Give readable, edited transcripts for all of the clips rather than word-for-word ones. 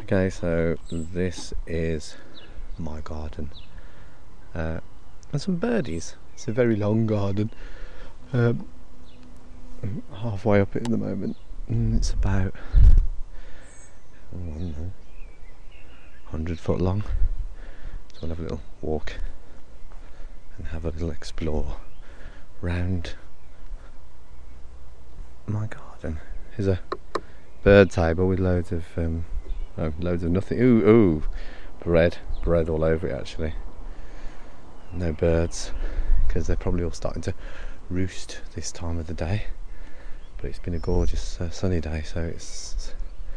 Okay, so this is my garden. And some birdies. It's a very long garden. I'm halfway up it at the moment. It's about 100 foot long. So we'll have a little walk and have a little explore round my garden. Here's a bird table with loads of nothing. Ooh, bread all over it actually. No birds, because they're probably all starting to roost this time of the day. But it's been a gorgeous sunny day, so it's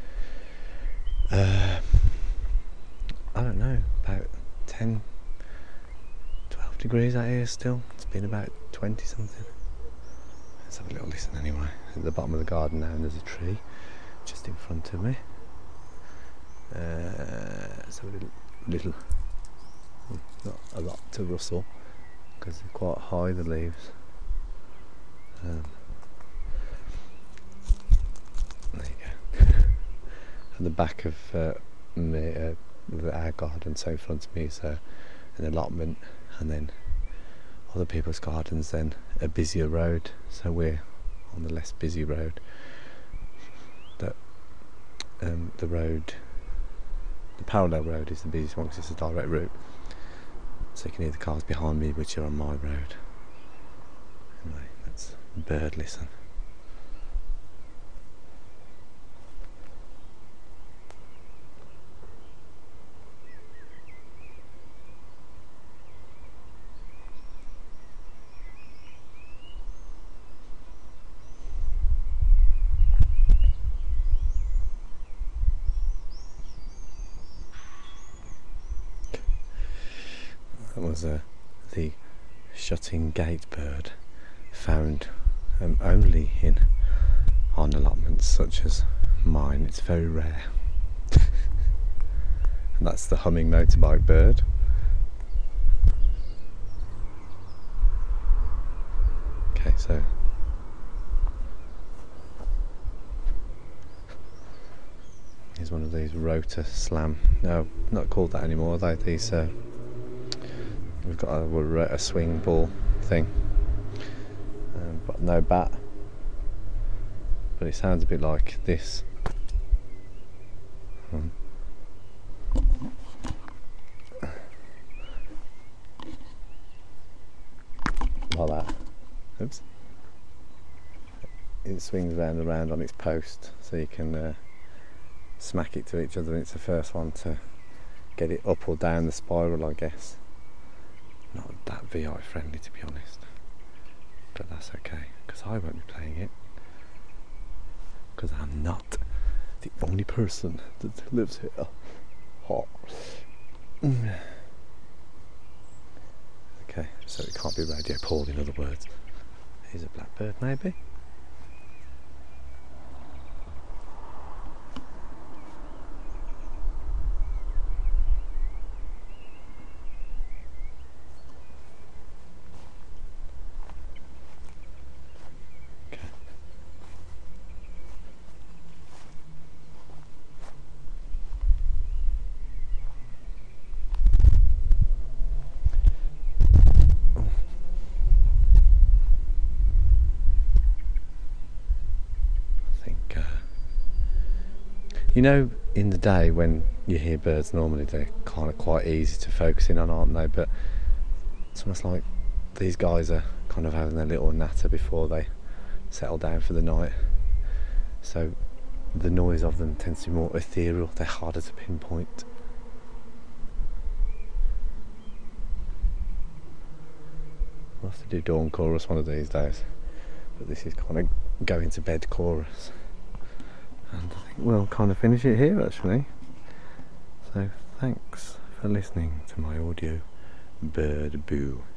I don't know, about 10, 12 degrees out here still. It's been about 20 something. Let's have a little listen anyway. At the bottom of the garden now, and there's a tree just in front of me. Let's have a little, not a lot to rustle because they're quite high, the leaves. There you go. At the back of our garden, so in front of me is an allotment, and then other people's gardens, then a busier road. So we're on the less busy road. The parallel road is the busiest one because it's a direct route. So you can hear the cars behind me, which are on my road. Anyway, that's bird listen. That was the shutting gate bird, found only on allotments such as mine. It's very rare. And that's the humming motorbike bird. Okay, so here's one of these rotor slam. No, not called that anymore. These we've got a swing ball thing, but no bat. But it sounds a bit like this. Like that. Oops. It swings round and round on its post, so you can smack it to each other, and it's the first one to get it up or down the spiral, I guess. Not that VI friendly, to be honest, but that's okay because I won't be playing it, because I'm not the only person that lives here. Hot. Okay, so it can't be Radio Paul, in other words. Here's a blackbird maybe. You know, in the day when you hear birds, normally they're kind of quite easy to focus in on, aren't they? But it's almost like these guys are kind of having their little natter before they settle down for the night. So the noise of them tends to be more ethereal, they're harder to pinpoint. We'll have to do dawn chorus one of these days, but this is kind of going to bed chorus. And I think we'll kind of finish it here actually. So thanks for listening to my audio bird boo.